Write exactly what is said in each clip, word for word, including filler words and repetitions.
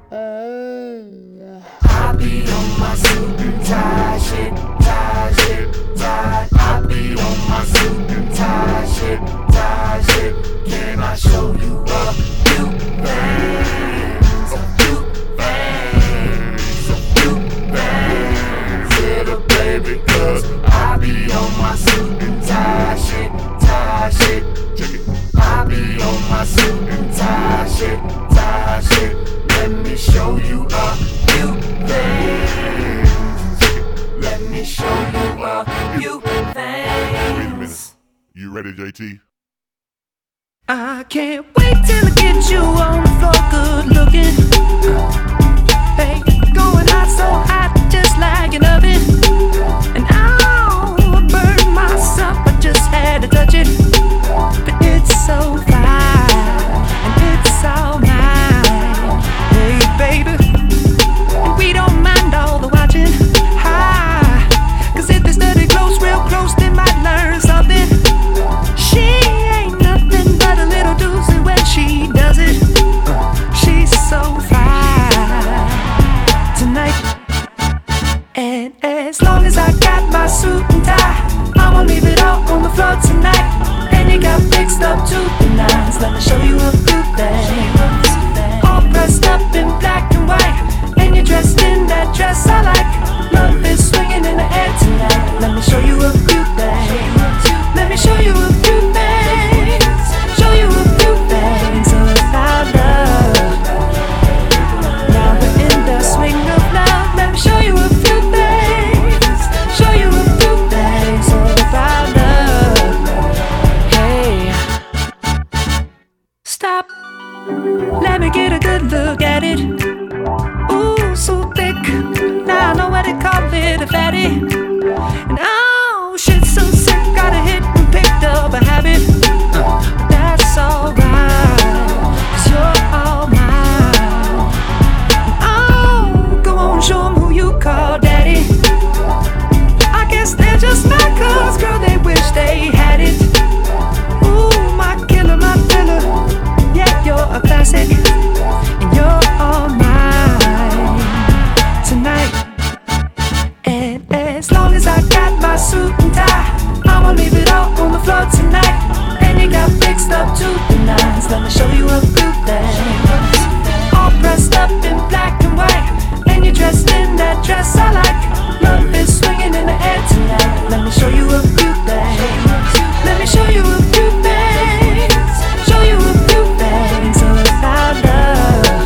I be on my suit and tie shit, tie shit, tie. I be on my suit and tie shit, tie shit. Can I show you a few things? A few things, a few things, little baby, cause I be on my suit and tie shit, tie shit. Check it. I be on my suit and tie shit, tie shit. Let me show you a few things. Let me show you a few things. Wait a minute. You ready, J T? I can't wait till I get you on the floor, good looking. Hey, going hot, so hot, just like an oven. And I'll burn myself, I just had to touch it. But it's so fine, and it's all mine. Hey, baby, and we don't mind all the watching. Hi, cause if they study close, real close, they might learn something. She ain't nothing but a little doozy when she does it. She's so fine tonight. And as long as I got my suit and tie, I'ma leave it all on the floor tonight. And you got fixed up to the nines. Let me show you a few things. All dressed up in black and white, and you're dressed in that dress I like. Love is swinging in the air tonight. Let me show you a few things. Let me show you a few things. Show you a few things about love. Now we're in the swing of love. Let me show you a few things. Show you a few things about love. Hey, stop. Let me get a good look at it. Ooh, so thick. Now I know what they call it, a fatty. And oh, shit, so sick. Got a hit and picked up a habit. uh, That's alright, cause you're all mine. Oh, go on, show 'em who you call daddy. I guess they're just mad cause, girl, they wish they had it. Ooh, my killer, my thriller. Yeah, you're a classic, and you're all mine tonight. And as long as I got my suit and tie, I'ma leave it all on the floor tonight. And you got fixed up to the nines. Let me show you a few things. All dressed up in black and white, and you're dressed in that dress I like. Love is swinging in the air tonight. Let me show you a few things. Let me show you a few things. Show you a few things about love.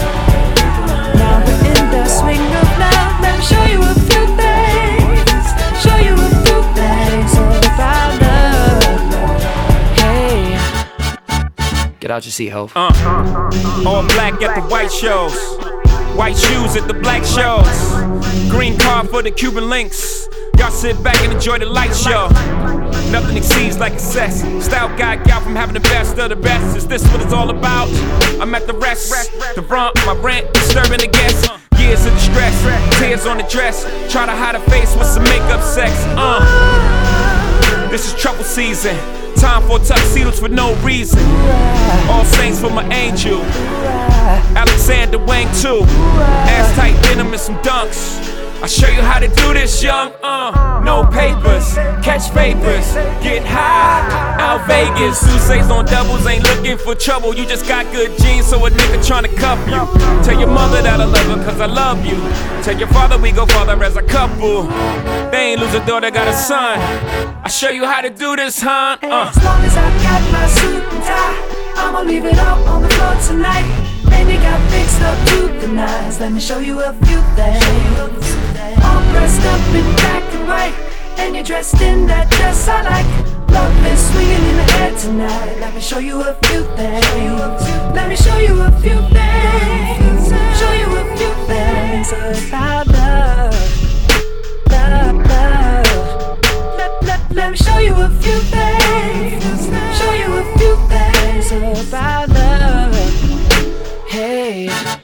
Now we're in the swing of love. Let me show you a few things. Show you a few things about love. Hey, Get out your seat, ho. Uh, all black at the white shows, white shoes at the black shows, green car for the Cuban links. Y'all sit back and enjoy the light show. Nothing exceeds like excess. Style guy gal from having the best of the best. Is this what it's all about? I'm at the rest, the brunt, my rent, disturbing the guests. Years of distress, tears on the dress. Try to hide a face with some makeup sex. Uh, this is trouble season. Time for tuxedos for no reason. All saints for my angel. Alexander Wang too. Ass tight denim and some dunks. I'll show you how to do this, young. Uh, no papers, catch papers, get high. Out Vegas, Sousa's on doubles, ain't looking for trouble. You just got good genes, so a nigga tryna cuff you. Tell your mother that I love her, cause I love you. Tell your father we go farther as a couple. They ain't lose a daughter, got a son. I'll show you how to do this, huh? Uh. as long as I got my suit and tie, I'ma leave it all on the floor tonight. And you got fixed up to the nines. Let me show you a few things. All dressed up in black and white, and you're dressed in that dress I like. Love is swinging in the air tonight. Let me show you a few things. Let me show you a few things. Show you a few things about love. Love, love. Let, let, let me show you a few things. Show you a few things about love. Hey.